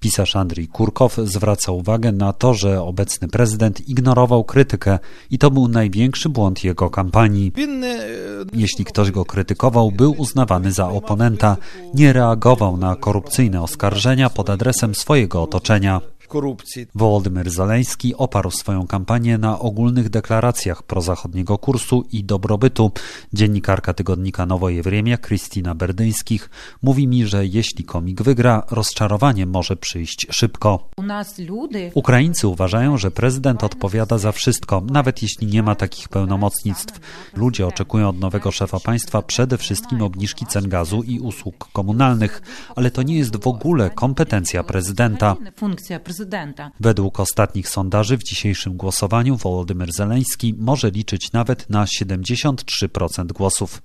Pisarz Andrzej Kurkow zwraca uwagę na to, że obecny prezydent ignorował krytykę i to był największy błąd jego kampanii. Jeśli ktoś go krytykował, był uznawany za oponenta, nie reagował na korupcyjne oskarżenia pod adresem swojego otoczenia. Wołodymyr Zeleński oparł swoją kampanię na ogólnych deklaracjach prozachodniego kursu i dobrobytu. Dziennikarka tygodnika Nowoje Wremia Krystyna Berdyńskich mówi mi, że jeśli komik wygra, rozczarowanie może przyjść szybko. Ukraińcy uważają, że prezydent odpowiada za wszystko, nawet jeśli nie ma takich pełnomocnictw. Ludzie oczekują od nowego szefa państwa przede wszystkim obniżki cen gazu i usług komunalnych, ale to nie jest w ogóle kompetencja prezydenta. Według ostatnich sondaży w dzisiejszym głosowaniu Wołodymyr Zeleński może liczyć nawet na 73% głosów.